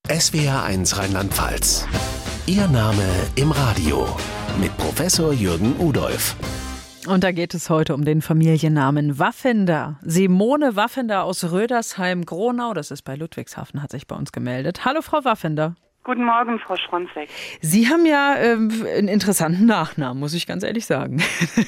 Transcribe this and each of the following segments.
SWR1 Rheinland-Pfalz. Ihr Name im Radio mit Professor Jürgen Udolph. Und da geht es heute um den Familiennamen Waffender. Simone Waffender aus Rödersheim-Gronau, das ist bei Ludwigshafen, hat sich bei uns gemeldet. Hallo Frau Waffender. Guten Morgen, Frau Schronzek. Sie haben ja einen interessanten Nachnamen, muss ich ganz ehrlich sagen.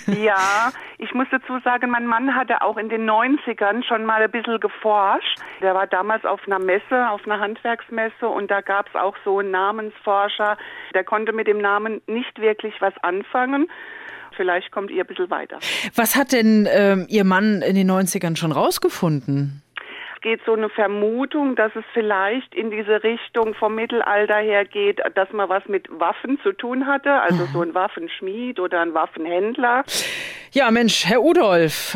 Ja, ich muss dazu sagen, mein Mann hatte auch in den 90ern schon mal ein bisschen geforscht. Der war damals auf einer Messe, auf einer Handwerksmesse, und da gab es auch so einen Namensforscher. Der konnte mit dem Namen nicht wirklich was anfangen. Vielleicht kommt ihr ein bisschen weiter. Was hat denn Ihr Mann in den 90ern schon rausgefunden? Geht so eine Vermutung, dass es vielleicht in diese Richtung vom Mittelalter her geht, dass man was mit Waffen zu tun hatte, also so ein Waffenschmied oder ein Waffenhändler. Ja, Mensch, Herr Udolph,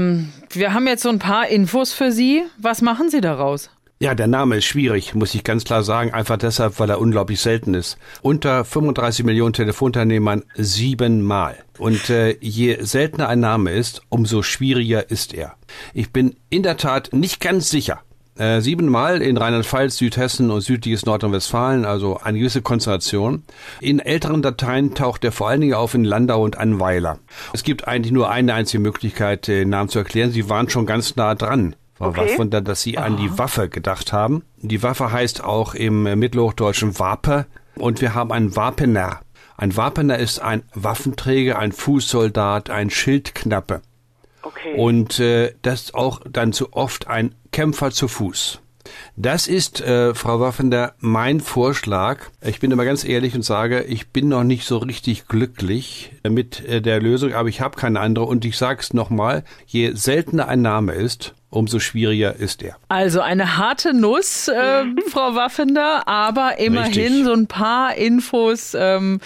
wir haben jetzt so ein paar Infos für Sie. Was machen Sie daraus? Ja, der Name ist schwierig, muss ich ganz klar sagen, einfach deshalb, weil er unglaublich selten ist. Unter 35 Millionen Telefonteilnehmern 7-mal. Und je seltener ein Name ist, umso schwieriger ist er. Ich bin in der Tat nicht ganz sicher. 7-mal in Rheinland-Pfalz, Südhessen und südliches Nordrhein-Westfalen, also eine gewisse Konzentration. In älteren Dateien taucht er vor allen Dingen auf in Landau und Annweiler. Es gibt eigentlich nur eine einzige Möglichkeit, den Namen zu erklären. Sie waren schon ganz nah dran. Frau Waffender, dass Sie an die Waffe gedacht haben. Die Waffe heißt auch im Mittelhochdeutschen Wape, und wir haben einen Wapener. Ein Wapener ist ein Waffenträger, ein Fußsoldat, ein Schildknappe. Okay. Und das ist auch dann zu oft ein Kämpfer zu Fuß. Das ist, Frau Waffender, mein Vorschlag. Ich bin immer ganz ehrlich und sage, ich bin noch nicht so richtig glücklich mit der Lösung, aber ich habe keine andere. Und ich sage es nochmal, je seltener ein Name ist, umso schwieriger ist er. Also eine harte Nuss, Frau Waffender, aber immerhin Richtig. so ein paar Infos haben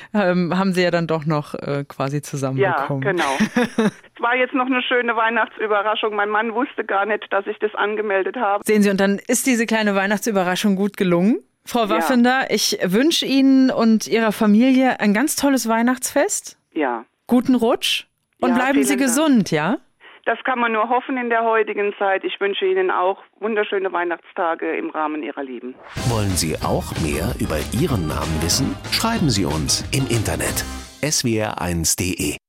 Sie ja dann doch noch quasi zusammenbekommen. Ja, genau. Es war jetzt noch eine schöne Weihnachtsüberraschung. Mein Mann wusste gar nicht, dass ich das angemeldet habe. Sehen Sie, und dann ist diese kleine Weihnachtsüberraschung gut gelungen. Frau Waffender, ich wünsche Ihnen und Ihrer Familie ein ganz tolles Weihnachtsfest. Ja. Guten Rutsch und Ja, bleiben Sie vielen Dank. gesund, ja? Das kann man nur hoffen in der heutigen Zeit. Ich wünsche Ihnen auch wunderschöne Weihnachtstage im Rahmen Ihrer Lieben. Wollen Sie auch mehr über Ihren Namen wissen? Schreiben Sie uns im Internet swr1.de.